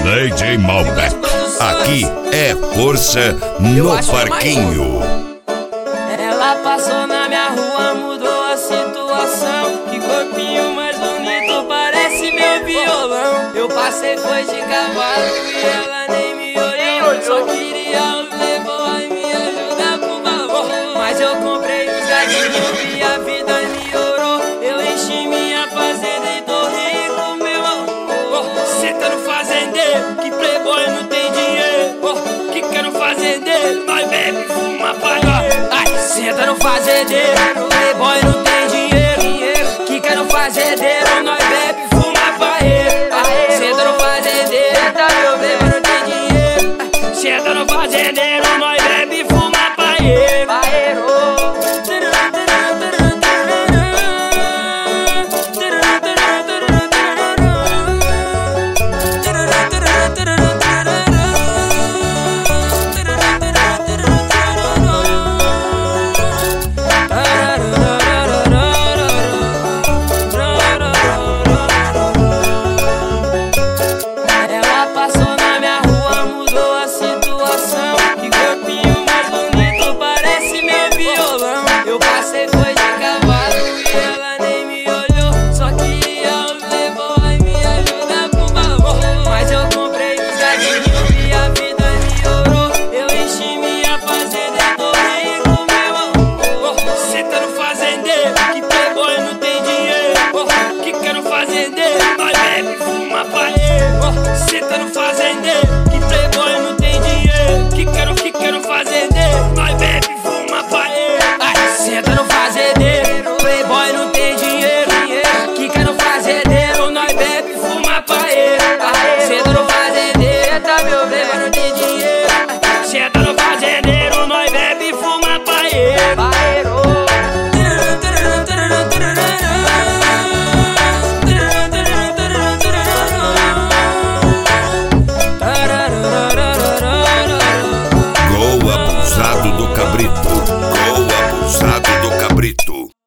DJ Malbec. Aqui é força no parquinho. Ela passou na minha rua, mudou a situação. Que corpinho mais bonito, parece meu violão. Eu passei, foi de cavalo e ela nem me olhou. Só queria o playboy me ajudar por favor. Mas eu comprei os gatinhos e a vida melhorou. Eu enchi minha fazenda e tô rico, meu amor. Cê tá no fazendeiro, que playboy não tem dinheiro. Que quer no fazendeiro, nós bebe, fuma, paga. Senta no fazendeiro, playboy não tem dinheiro. Que quer no fazendeiro, nós bebe, fuma, paeiro. Senta no fazendeiro, meu playboy não tem dinheiro. Senta no fazendeiro, nós